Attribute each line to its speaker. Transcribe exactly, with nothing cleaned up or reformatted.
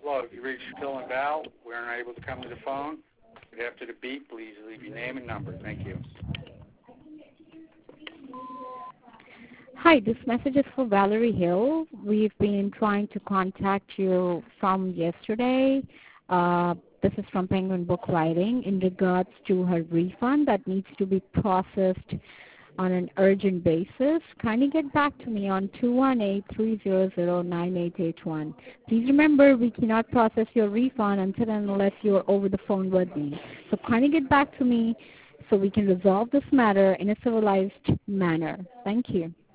Speaker 1: Hello, you reached Phil and Val. We're unable to come to the phone. But after the beep, please leave your name and number. Thank you.
Speaker 2: Hi, this message is for Valerie Hill. We've been trying to contact you from yesterday. Uh, this is from Penguin Book Writing in regards to her refund that needs to be processed on an urgent basis. Kindly get back to me on two one eight, three zero zero, nine eight eight one. Please remember, we cannot process your refund until and unless you are over the phone with me. So kindly get back to me so we can resolve this matter in a civilized manner. Thank you.